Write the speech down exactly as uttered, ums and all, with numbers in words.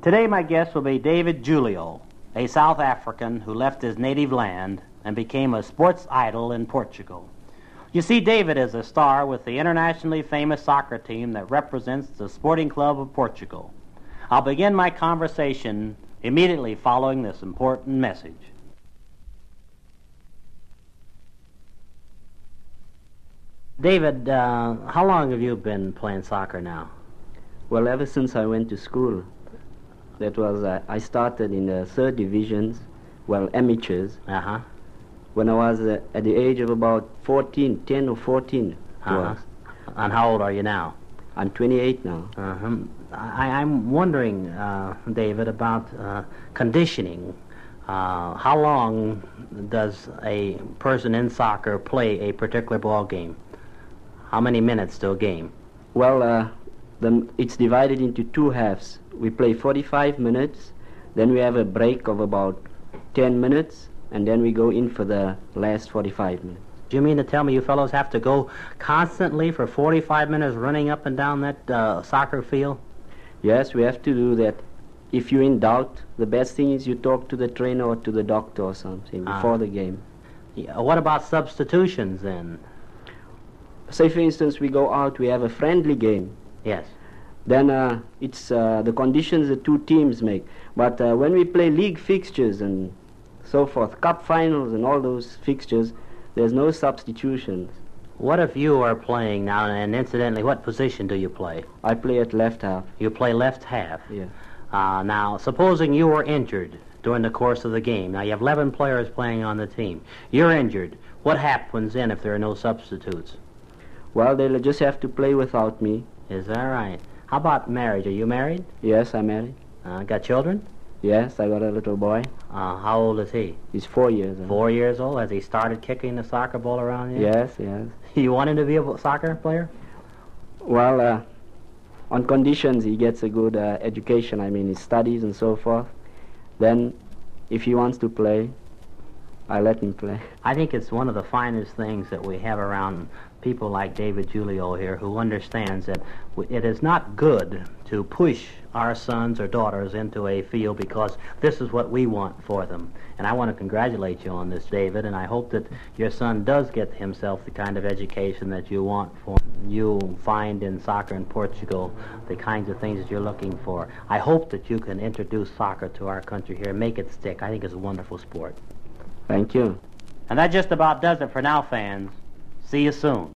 Today my guest will be David Julio, a South African who left his native land and became a sports idol in Portugal. You see, David is a star with the internationally famous soccer team that represents the Sporting Club of Portugal. I'll begin my conversation immediately following this important message. David, uh, how long have you been playing soccer now? Well, ever since I went to school. That was, uh, I started in the third divisions, well, amateurs. Uh-huh. When I was uh, at the age of about fourteen, ten or fourteen. Uh-huh. Was. And how old are you now? I'm twenty-eight now. Uh-huh. I, I'm wondering, uh, David, about uh, conditioning. Uh, how long does a person in soccer play a particular ball game? How many minutes to a game? Well, uh, the, it's divided into two halves. We play forty-five minutes, then we have a break of about ten minutes, and then we go in for the last forty-five minutes. Do you mean to tell me you fellows have to go constantly for forty-five minutes running up and down that uh, soccer field? Yes, we have to do that. If you're in doubt, the best thing is you talk to the trainer or to the doctor or something before uh, the game. Yeah, what about substitutions then? Say, for instance, we go out, we have a friendly game. Yes. Then uh, it's uh, the conditions the two teams make. But uh, when we play league fixtures and so forth, cup finals and all those fixtures, there's no substitutions. What if you are playing now, and incidentally, what position do you play? I play at left half. You play left half? Yeah. Uh, now, supposing you were injured during the course of the game. Now, you have eleven players playing on the team. You're injured. What happens then if there are no substitutes? Well, they'll just have to play without me. Is that right? How about marriage? Are you married? Yes, I'm married. Uh, got children? Yes, I got a little boy. Uh, how old is he? He's four years old. Four years old? Has he started kicking the soccer ball around yet? Yes, yes. You want him to be a soccer player? Well, uh, on conditions he gets a good uh, education, I mean his studies and so forth. Then, if he wants to play, I let him play. I think it's one of the finest things that we have around people like David Julio here, who understands that it is not good to push our sons or daughters into a field because this is what we want for them. And I want to congratulate you on this, David, and I hope that your son does get himself the kind of education that you want for him. You'll find in soccer in Portugal the kinds of things that you're looking for. I hope that you can introduce soccer to our country here and make it stick. I think it's a wonderful sport. Thank you. And that just about does it for now, fans. See you soon.